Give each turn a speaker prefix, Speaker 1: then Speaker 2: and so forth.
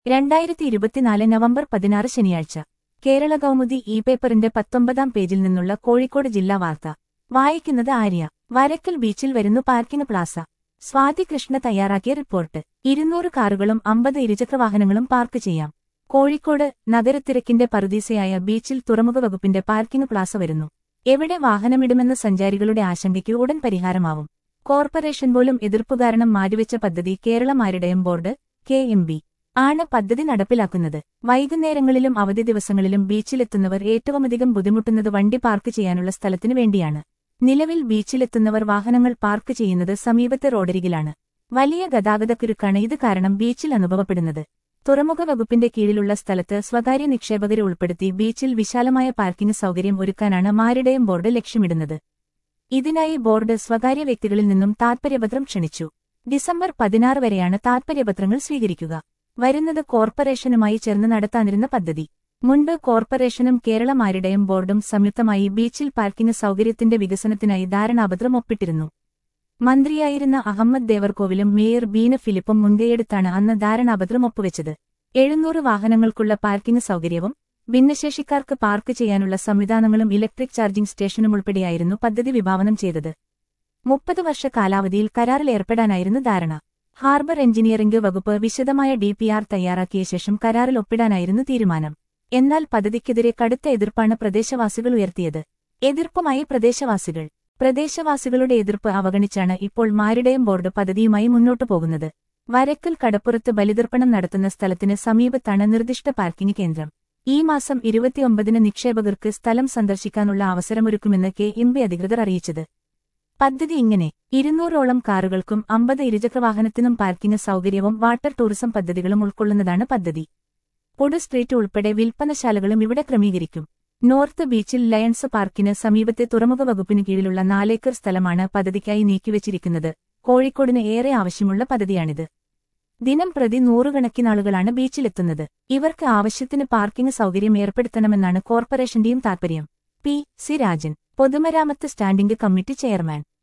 Speaker 1: 2024 November 16 ശനിയാഴ്ച കേരള കൗമുദി പേപ്പറിന്റെ 19-ാം പേജിൽ നിന്നുള്ള കോഴിക്കോട് ജില്ലാ വാർത്ത വായിക്കുന്നത് ആര്യ. വരക്കൽ ബീച്ചിൽ വരുന്നു പാർക്കിംഗ് പ്ലാസ. സ്വാതി കൃഷ്ണ തയ്യാറാക്കിയ റിപ്പോർട്ട്. 200 കാറുകളും 50 ഇരുചക്രവാഹനങ്ങളും പാർക്ക് ചെയ്യാം. കോഴിക്കോട് നഗരത്തിരക്കിന്റെ പറുദീസയായ ബീച്ചിൽ തുറമുഖ വകുപ്പിന്റെ പാർക്കിംഗ് പ്ലാസ വരുന്നു. എവിടെ വാഹനമിടുമെന്ന സഞ്ചാരികളുടെ ആശങ്കയ്ക്ക് ഉടൻ പരിഹാരമാവും. കോർപ്പറേഷൻ പോലും എതിർപ്പു കാരണം മാറ്റിവെച്ച പദ്ധതി കേരള മാരിടയം ബോർഡ് KMB ആണ് പദ്ധതി നടപ്പിലാക്കുന്നത്. വൈകുന്നേരങ്ങളിലും അവധി ദിവസങ്ങളിലും ബീച്ചിലെത്തുന്നവർ ഏറ്റവുമധികം ബുദ്ധിമുട്ടുന്നത് വണ്ടി പാർക്ക് ചെയ്യാനുള്ള സ്ഥലത്തിനു വേണ്ടിയാണ്. നിലവിൽ ബീച്ചിലെത്തുന്നവർ വാഹനങ്ങൾ പാർക്ക് ചെയ്യുന്നത് സമീപത്തെ റോഡരികിലാണ്. വലിയ ഗതാഗതക്കുരുക്കാണ് ഇത് കാരണം ബീച്ചിൽ അനുഭവപ്പെടുന്നത്. തുറമുഖ വകുപ്പിന്റെ കീഴിലുള്ള സ്ഥലത്ത് സ്വകാര്യ നിക്ഷേപകരെ ഉൾപ്പെടുത്തി ബീച്ചിൽ വിശാലമായ പാർക്കിംഗ് സൗകര്യം ഒരുക്കാനാണ് മാരിടയം ബോർഡ് ലക്ഷ്യമിടുന്നത്. ഇതിനായി ബോർഡ് സ്വകാര്യ വ്യക്തികളിൽ നിന്നും താത്പര്യപത്രം ക്ഷണിച്ചു. ഡിസംബർ 16 വരെയാണ് താത്പര്യപത്രങ്ങൾ സ്വീകരിക്കുക. വരുന്നത് കോർപ്പറേഷനുമായി ചേർന്ന് നടത്താനിരുന്ന പദ്ധതി. മുൻപ് കോർപ്പറേഷനും കേരള മാരിടയം ബോർഡും സംയുക്തമായി ബീച്ചിൽ പാർക്കിംഗ് സൗകര്യത്തിന്റെ വികസനത്തിനായി ധാരണാപത്രം ഒപ്പിട്ടിരുന്നു. മന്ത്രിയായിരുന്ന അഹമ്മദ് ദേവർകോവിലും മേയർ ബീന ഫിലിപ്പും മുൻകൈയെടുത്താണ് അന്ന് ധാരണാപത്രം ഒപ്പുവെച്ചത്. 700 വാഹനങ്ങൾക്കുള്ള പാർക്കിംഗ് സൗകര്യവും ഭിന്നശേഷിക്കാർക്ക് പാർക്ക് ചെയ്യാനുള്ള സംവിധാനങ്ങളും ഇലക്ട്രിക് ചാർജിംഗ് സ്റ്റേഷനും ഉൾപ്പെടെയായിരുന്നു പദ്ധതി വിഭാവനം ചെയ്തത്. 30 വർഷ കാലാവധിയിൽ കരാറിൽ ഏർപ്പെടാനായിരുന്നു ധാരണ. ഹാർബർ എഞ്ചിനീയറിംഗ് വകുപ്പ് വിശദമായ DPR തയ്യാറാക്കിയ ശേഷം കരാറിൽ ഒപ്പിടാനായിരുന്നു തീരുമാനം. എന്നാൽ പദ്ധതിക്കെതിരെ കടുത്ത എതിർപ്പാണ് പ്രദേശവാസികൾ ഉയർത്തിയത്. എതിർപ്പുമായി പ്രദേശവാസികളുടെ എതിർപ്പ് അവഗണിച്ചാണ് ഇപ്പോൾ മാരിടയം ബോർഡ് പദ്ധതിയുമായി മുന്നോട്ടു പോകുന്നത്. വരക്കൽ കടപ്പുറത്ത് ബലിതർപ്പണം നടത്തുന്ന സ്ഥലത്തിന് സമീപത്താണ് നിർദ്ദിഷ്ട പാർക്കിംഗ് കേന്ദ്രം. ഈ മാസം 29-ന് നിക്ഷേപകർക്ക് സ്ഥലം സന്ദർശിക്കാനുള്ള അവസരമൊരുക്കുമെന്ന് KMB അധികൃതർ അറിയിച്ചത്. പദ്ധതി ഇങ്ങനെ: 200ഓളം കാറുകൾക്കും 50 ഇരുചക്രവാഹനത്തിനും പാർക്കിംഗ് സൗകര്യവും വാട്ടർ ടൂറിസം പദ്ധതികളും ഉൾക്കൊള്ളുന്നതാണ് പദ്ധതി. പൊതു സ്ട്രീറ്റ് ഉൾപ്പെടെ വിൽപ്പനശാലകളും ഇവിടെ ക്രമീകരിക്കും. നോർത്ത് ബീച്ചിൽ ലയൺസ് പാർക്കിന് സമീപത്തെ തുറമുഖ വകുപ്പിന് കീഴിലുള്ള 4 ഏക്കർ സ്ഥലമാണ് പദ്ധതിക്കായി നീക്കിവച്ചിരിക്കുന്നത്. കോഴിക്കോടിന് ഏറെ ആവശ്യമുള്ള പദ്ധതിയാണിത്. ദിനം പ്രതി 100 കണക്കിനാളുകളാണ് ബീച്ചിലെത്തുന്നത്. ഇവർക്ക് ആവശ്യത്തിന് പാർക്കിംഗ് സൗകര്യം ഏർപ്പെടുത്തണമെന്നാണ് കോർപ്പറേഷന്റെയും താൽപര്യം. P. C. രാജൻ, പൊതുമരാമത്ത് സ്റ്റാൻഡിംഗ് കമ്മിറ്റി ചെയർമാൻ.